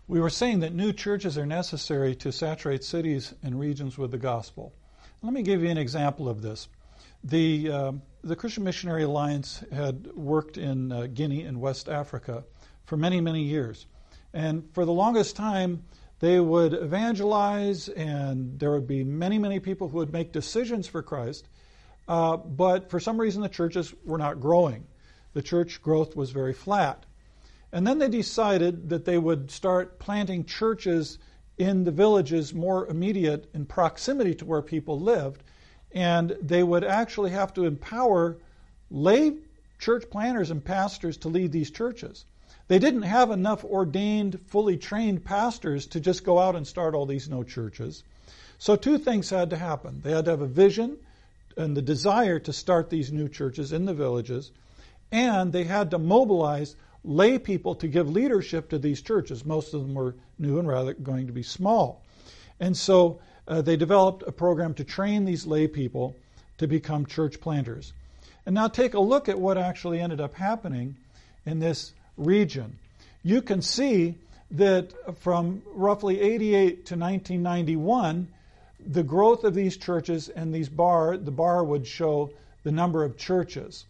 We were saying that new churches are necessary to saturate cities and regions with the gospel. Let me give you an example of this. The Christian Missionary Alliance had worked in Guinea in West Africa for many, many years. And for the longest time, they would evangelize, and there would be many, many people who would make decisions for Christ. But for some reason, the churches were not growing. The church growth was very flat. And then they decided that they would start planting churches in the villages more immediate in proximity to where people lived. And they would actually have to empower lay church planters and pastors to lead these churches. They didn't have enough ordained, fully trained pastors to just go out and start all these new churches. So two things had to happen. They had to have a vision and the desire to start these new churches in the villages, and they had to mobilize lay people to give leadership to these churches. Most of them were new and rather going to be small. And so they developed a program to train these lay people to become church planters. And now take a look at what actually ended up happening in this region. You can see that from roughly 88 to 1991, the growth of these churches and the bar would show the number of churches,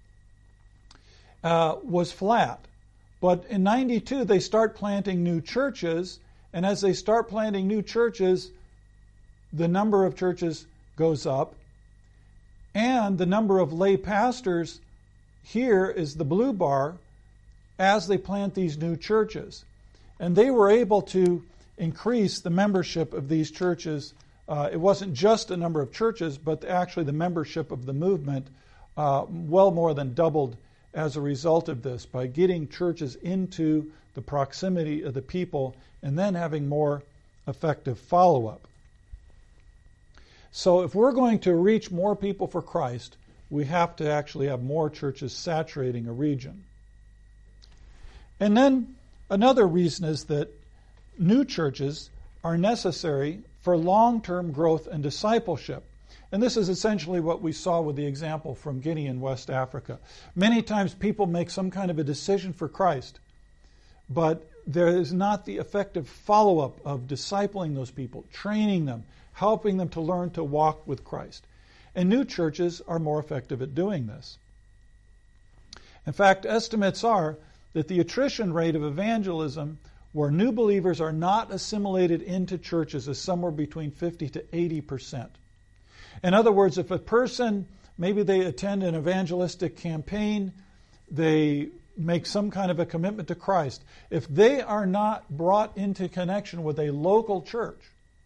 was flat. But in 92, they start planting new churches, and as they start planting new churches, the number of churches goes up, and the number of lay pastors here is the blue bar as they plant these new churches. And they were able to increase the membership of these churches. It wasn't just a number of churches, but actually the membership of the movement well more than doubled as a result of this, by getting churches into the proximity of the people and then having more effective follow-up. So if we're going to reach more people for Christ, we have to actually have more churches saturating a region. And then another reason is that new churches are necessary for long-term growth and discipleship. And this is essentially what we saw with the example from Guinea and West Africa. Many times people make some kind of a decision for Christ, but there is not the effective follow-up of discipling those people, training them, helping them to learn to walk with Christ. And new churches are more effective at doing this. In fact, estimates are that the attrition rate of evangelism where new believers are not assimilated into churches is somewhere between 50 to 80%. In other words, if a person, maybe they attend an evangelistic campaign, they make some kind of a commitment to Christ, if they are not brought into connection with a local church,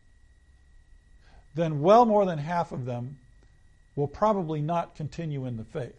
then well more than half of them will probably not continue in the faith.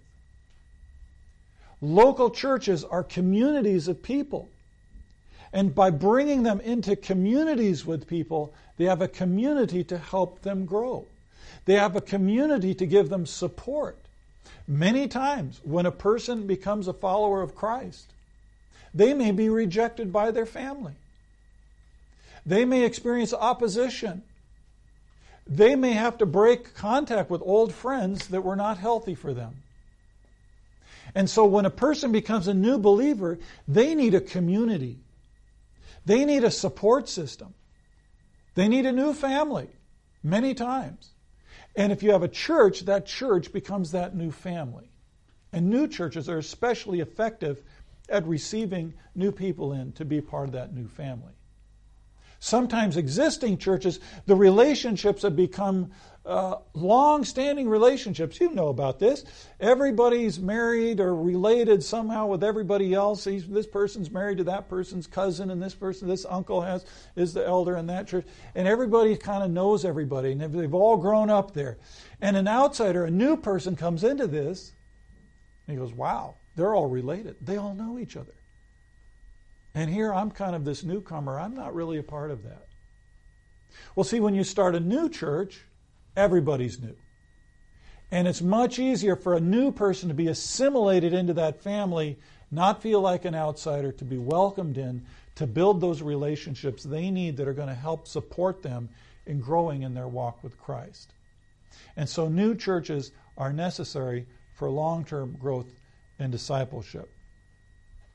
Local churches are communities of people. And by bringing them into communities with people, they have a community to help them grow. They have a community to give them support. Many times, when a person becomes a follower of Christ, they may be rejected by their family. They may experience opposition. They may have to break contact with old friends that were not healthy for them. And so when a person becomes a new believer, they need a community. They need a support system. They need a new family, many times. And if you have a church, that church becomes that new family. And new churches are especially effective at receiving new people in to be part of that new family. Sometimes existing churches, the relationships have become long-standing relationships. You know about this. Everybody's married or related somehow with everybody else. This person's married to that person's cousin, and this uncle is the elder in that church. And everybody kind of knows everybody, and they've all grown up there. And an outsider, a new person, comes into this, and he goes, wow, they're all related. They all know each other. And here I'm kind of this newcomer. I'm not really a part of that. Well, see, when you start a new church, everybody's new. And it's much easier for a new person to be assimilated into that family, not feel like an outsider, to be welcomed in, to build those relationships they need that are going to help support them in growing in their walk with Christ. And so new churches are necessary for long-term growth and discipleship.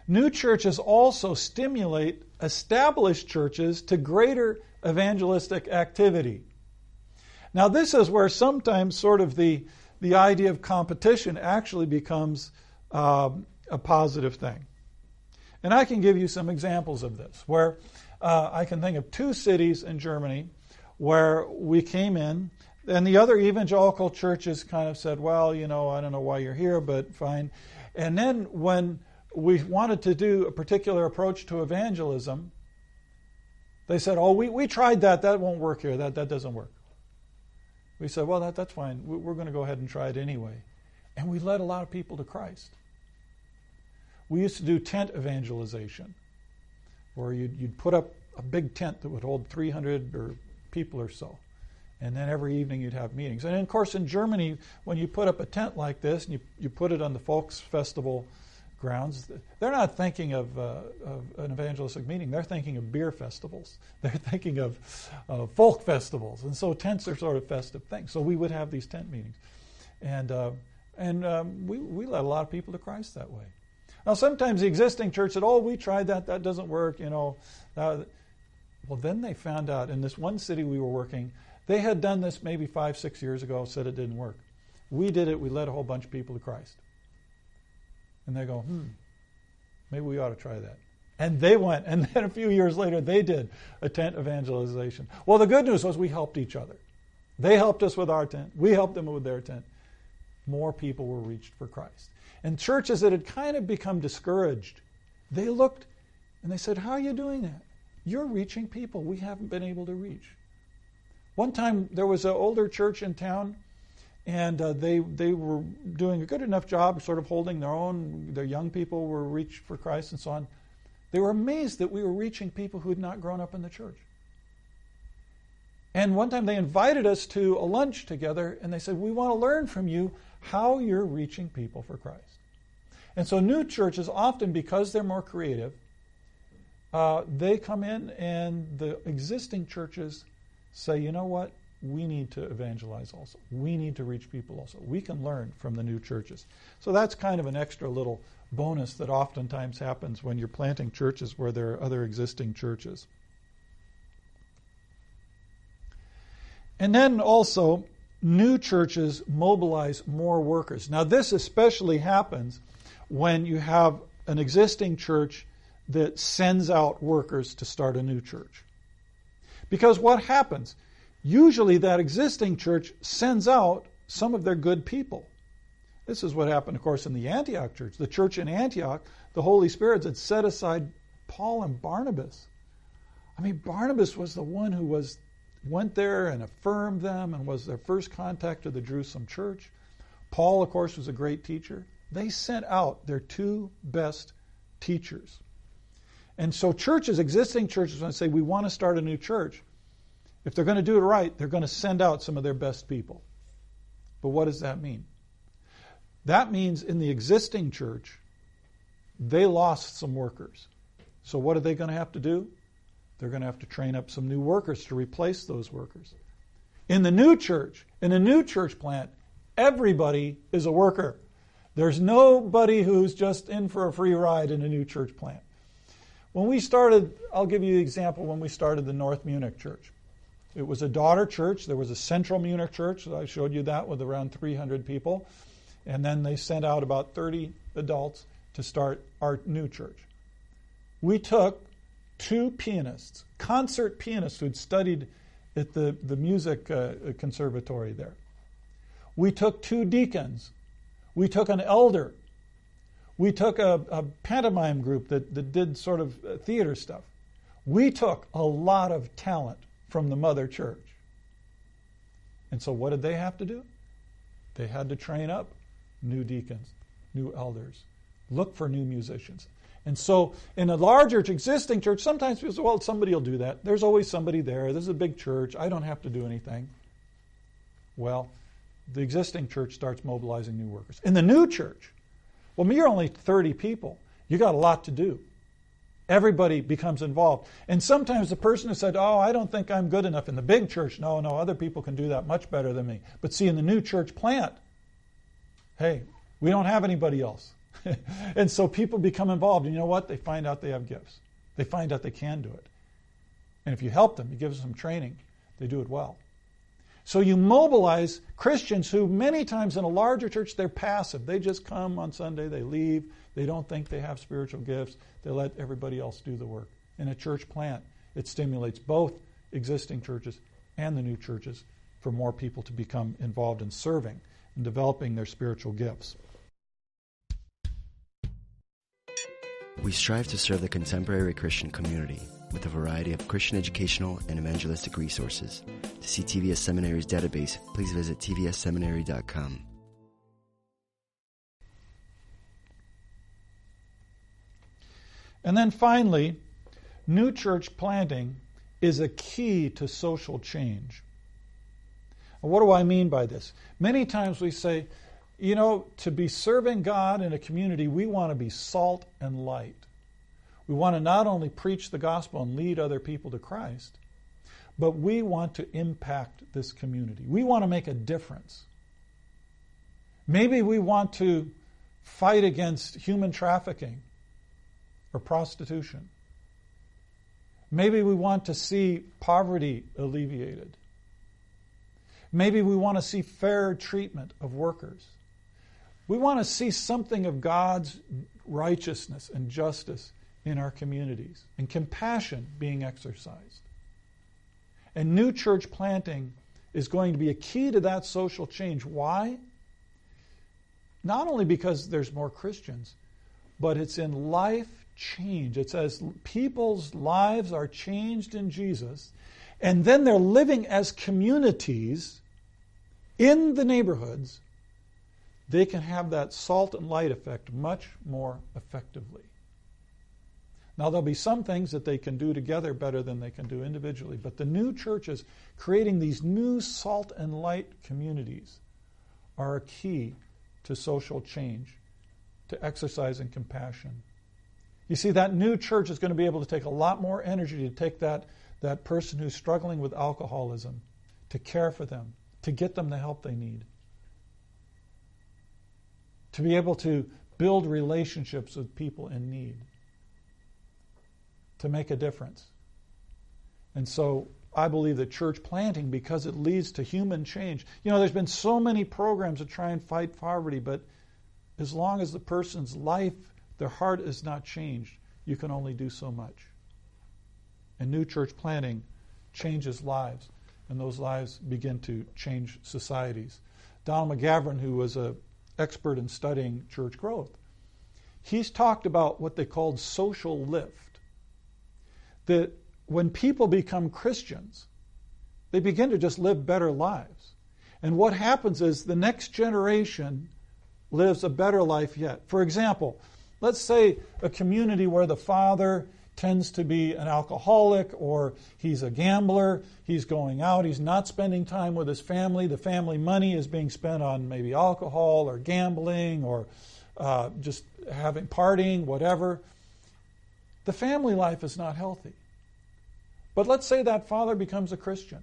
New churches also stimulate established churches to greater evangelistic activity. Now, this is where sometimes sort of the idea of competition actually becomes a positive thing. And I can give you some examples of this, where I can think of 2 cities in Germany where we came in, and the other evangelical churches kind of said, well, I don't know why you're here, but fine. And then when we wanted to do a particular approach to evangelism, they said, oh, we tried that. That won't work here. That doesn't work. We said, well, that's fine. We're going to go ahead and try it anyway. And we led a lot of people to Christ. We used to do tent evangelization, where you'd put up a big tent that would hold 300 people or so. And then every evening you'd have meetings. And of course in Germany, when you put up a tent like this and you put it on the Volksfestival grounds, they're not thinking of an evangelistic meeting. They're thinking of beer festivals. They're thinking of folk festivals. And so tents are sort of festive things. So we would have these tent meetings. And we led a lot of people to Christ that way. Now sometimes the existing church said, oh, we tried that doesn't work, Well, then they found out in this one city we were working, they had done this maybe 5-6 years ago, said it didn't work. We did it, we led a whole bunch of people to Christ. And they go, maybe we ought to try that. And they went, and then a few years later they did a tent evangelization. Well, the good news was we helped each other. They helped us with our tent. We helped them with their tent. More people were reached for Christ. And churches that had kind of become discouraged, they looked and they said, how are you doing that? You're reaching people we haven't been able to reach. One time there was an older church in town, and they were doing a good enough job sort of holding their own. Their young people were reached for Christ and so on. They were amazed that we were reaching people who had not grown up in the church. And one time they invited us to a lunch together, and they said, we want to learn from you how you're reaching people for Christ. And so new churches, often because they're more creative, they come in and the existing churches say, you know what? We need to evangelize also. We need to reach people also. We can learn from the new churches. So that's kind of an extra little bonus that oftentimes happens when you're planting churches where there are other existing churches. And then also, new churches mobilize more workers. Now this especially happens when you have an existing church that sends out workers to start a new church. Because what happens? Usually that existing church sends out some of their good people. This is what happened, of course, in the Antioch church. The church in Antioch, the Holy Spirit had set aside Paul and Barnabas. I mean, Barnabas was the one who went there and affirmed them and was their first contact to the Jerusalem church. Paul, of course, was a great teacher. They sent out their 2 best teachers. And so churches, existing churches, when they say we want to start a new church, if they're going to do it right, they're going to send out some of their best people. But what does that mean? That means in the existing church, they lost some workers. So what are they going to have to do? They're going to have to train up some new workers to replace those workers. In the new church, in a new church plant, everybody is a worker. There's nobody who's just in for a free ride in a new church plant. When we started, I'll give you the example when we started the North Munich church. It was a daughter church. There was a Central Munich church. I showed you that with around 300 people. And then they sent out about 30 adults to start our new church. We took 2 pianists, concert pianists who'd studied at the music conservatory there. We took 2 deacons. We took an elder. We took a pantomime group that did sort of theater stuff. We took a lot of talent from the mother church. And so what did they have to do? They had to train up new deacons, new elders, look for new musicians. And so in a larger existing church, sometimes people say, well, somebody will do that. There's always somebody there. This is a big church. I don't have to do anything. Well, the existing church starts mobilizing new workers. In the new church, well, you're only 30 people. You got a lot to do. Everybody becomes involved. And sometimes the person who said, oh, I don't think I'm good enough in the big church. No, other people can do that much better than me. But see, in the new church plant, hey, we don't have anybody else. And so people become involved. And you know what? They find out they have gifts. They find out they can do it. And if you help them, you give them some training, they do it well. So you mobilize Christians who many times in a larger church, they're passive. They just come on Sunday, they leave. They don't think they have spiritual gifts. They let everybody else do the work. In a church plant, it stimulates both existing churches and the new churches for more people to become involved in serving and developing their spiritual gifts. We strive to serve the contemporary Christian community with a variety of Christian educational and evangelistic resources. To see TVS Seminary's database, please visit tvsseminary.com. And then finally, new church planting is a key to social change. What do I mean by this? Many times we say, to be serving God in a community, we want to be salt and light. We want to not only preach the gospel and lead other people to Christ, but we want to impact this community. We want to make a difference. Maybe we want to fight against human trafficking or prostitution. Maybe we want to see poverty alleviated. Maybe we want to see fair treatment of workers. We want to see something of God's righteousness and justice in our communities and compassion being exercised. And new church planting is going to be a key to that social change. Why? Not only because there's more Christians, but it's in life change. It says people's lives are changed in Jesus, and then they're living as communities in the neighborhoods. They can have that salt and light effect much more effectively. Now, there'll be some things that they can do together better than they can do individually, but the new churches creating these new salt and light communities are a key to social change, to exercising compassion. You see, that new church is going to be able to take a lot more energy to take that person who's struggling with alcoholism, to care for them, to get them the help they need, to be able to build relationships with people in need, to make a difference. And so I believe that church planting, because it leads to human change. There's been so many programs to try and fight poverty, but as long as the person's life, their heart is not changed, you can only do so much. And new church planting changes lives, and those lives begin to change societies. Donald McGavran, who was an expert in studying church growth, he's talked about what they called social lift. That when people become Christians, they begin to just live better lives. And what happens is the next generation lives a better life yet. For example, let's say a community where the father tends to be an alcoholic, or he's a gambler, he's going out, he's not spending time with his family, the family money is being spent on maybe alcohol or gambling or just having partying, whatever. The family life is not healthy. But let's say that father becomes a Christian.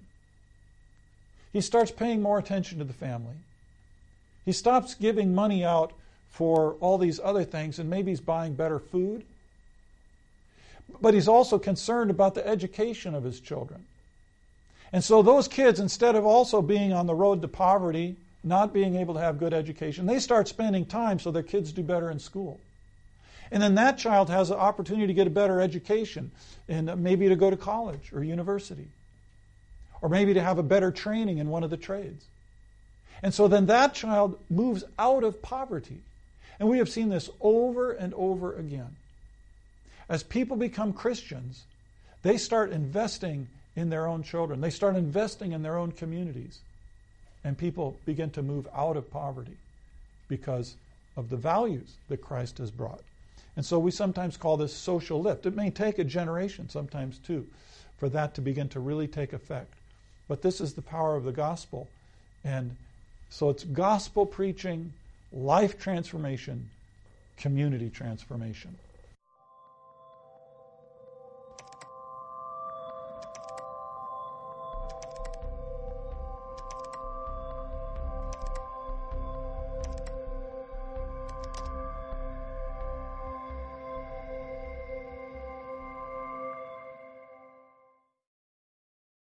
He starts paying more attention to the family. He stops giving money out for all these other things, and maybe he's buying better food. But he's also concerned about the education of his children. And so those kids, instead of also being on the road to poverty, not being able to have good education, they start spending time so their kids do better in school. And then that child has an opportunity to get a better education, and maybe to go to college or university, or maybe to have a better training in one of the trades. And so then that child moves out of poverty. And we have seen this over and over again. As people become Christians, they start investing in their own children. They start investing in their own communities. And people begin to move out of poverty because of the values that Christ has brought. And so we sometimes call this social lift. It may take a generation sometimes too for that to begin to really take effect. But this is the power of the gospel. And so it's gospel preaching, life transformation, community transformation.